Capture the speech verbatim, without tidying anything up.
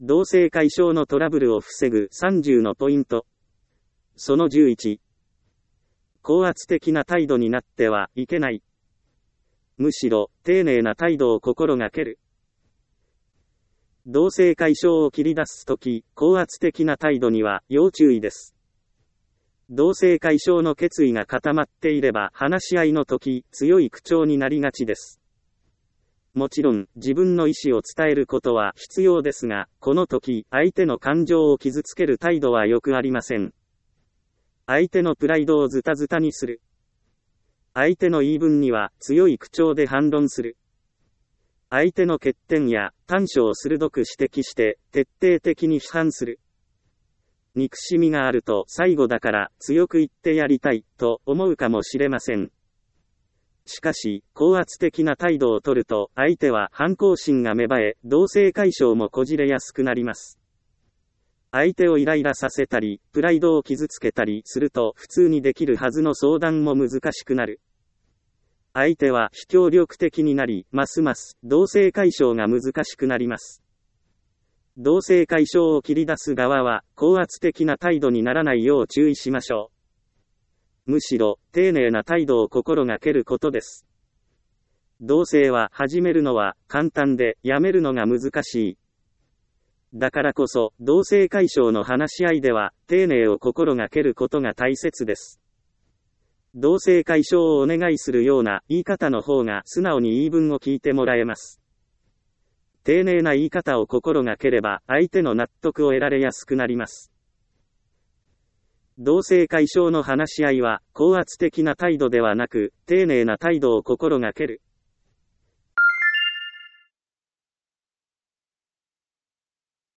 同性解消のトラブルを防ぐさんじゅうのポイント。そのじゅういち。高圧的な態度になってはいけない。むしろ、丁寧な態度を心がける。同性解消を切り出すとき、高圧的な態度には要注意です。同性解消の決意が固まっていれば話し合いのとき、強い口調になりがちです。もちろん、自分の意思を伝えることは必要ですが、この時、相手の感情を傷つける態度はよくありません。相手のプライドをズタズタにする。相手の言い分には強い口調で反論する。相手の欠点や短所を鋭く指摘して徹底的に批判する。憎しみがあると最後だから強く言ってやりたいと思うかもしれません。しかし、高圧的な態度を取ると相手は反抗心が芽生え、同性解消もこじれやすくなります。相手をイライラさせたり、プライドを傷つけたりすると普通にできるはずの相談も難しくなる。相手は非協力的になり、ますます同性解消が難しくなります。同性解消を切り出す側は、高圧的な態度にならないよう注意しましょう。むしろ、丁寧な態度を心がけることです。同性は始めるのは簡単で、やめるのが難しい。だからこそ、同性解消の話し合いでは、丁寧を心がけることが大切です。同性解消をお願いするような言い方の方が素直に言い分を聞いてもらえます。丁寧な言い方を心がければ、相手の納得を得られやすくなります。同性解消の話し合いは、高圧的な態度ではなく、丁寧な態度を心がける。